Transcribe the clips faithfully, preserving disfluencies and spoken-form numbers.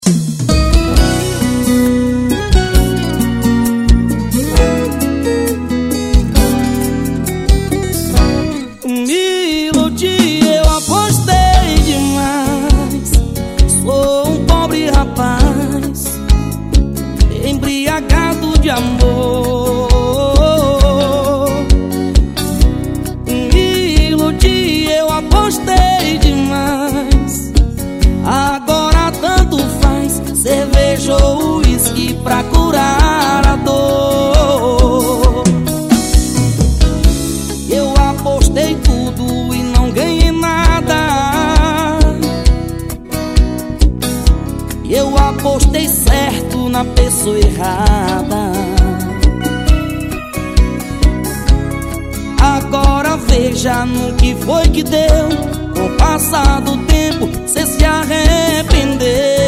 Me iludi, eu apostei demais. Sou um pobre rapaz, embriagado de amor. Me iludi, eu apostei demais. Agora tanto faz cerveja ou uísque pra curar a dor. Eu apostei tudo e não ganhei nada. Eu apostei certo na pessoa errada. Agora veja no que foi que deu. Com o passar do tempo cê se arrependeu.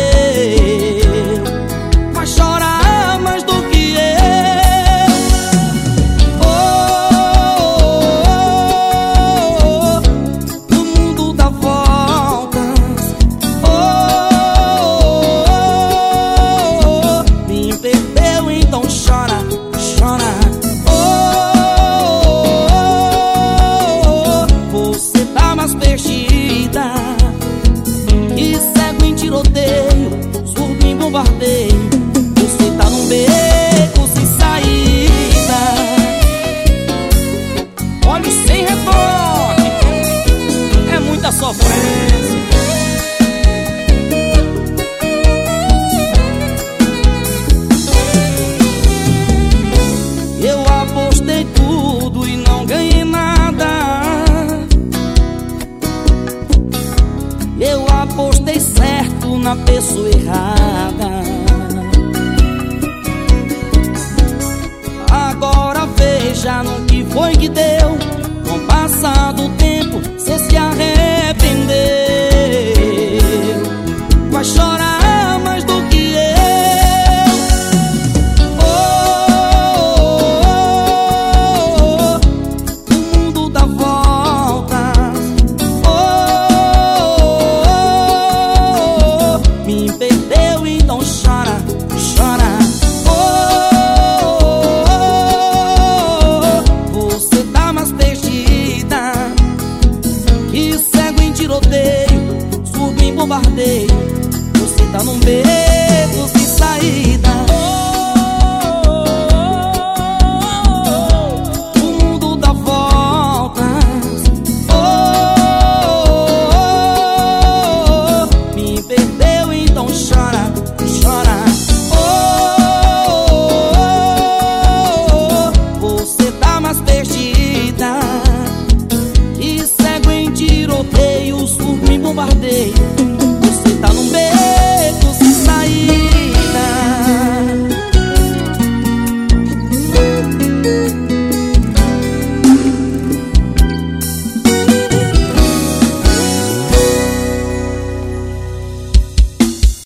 Vai chorar mais do que eu. Oh, oh, oh, o mundo dá voltas. Oh, oh, oh, me perdeu, então chora, chora. Você tá mais perdida e cego em tiroteio, surdo em bombardeio. Você tá num beco sem saída, olho sem retoque, é muita sofrência. Eu apostei tudo e não ganhei nada. Eu apostei certo na pessoa errada. Agora veja no que foi que deu. Com o passar do tempo cê se arrependeu. Vai chorar mais do que eu. Oh, oh, oh, o mundo dá voltas. Me perdeu, então chora, chora. Oh, oh, oh, você tá mais perdida que cego em tiroteio, surdo em bombardeio. Você tá num beco sem saída. O mundo dá voltas. Oh, oh, oh, me perdeu, então chora.